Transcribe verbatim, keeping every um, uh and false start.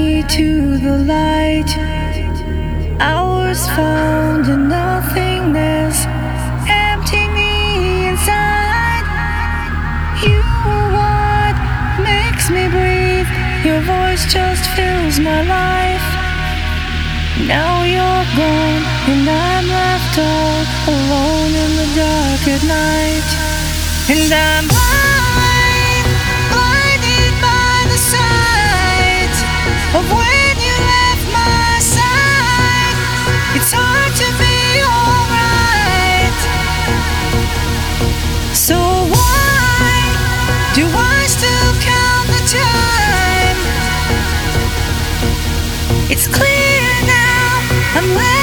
me to the light. I was found in nothingness, empty me inside. You are what makes me breathe. Your voice just fills my life. Now you're gone and I'm left all alone in the dark at night. And I'm blind, blinded by the sight of when you left my side. It's hard to be alright. So why do I still count the time? It's clear now I'm left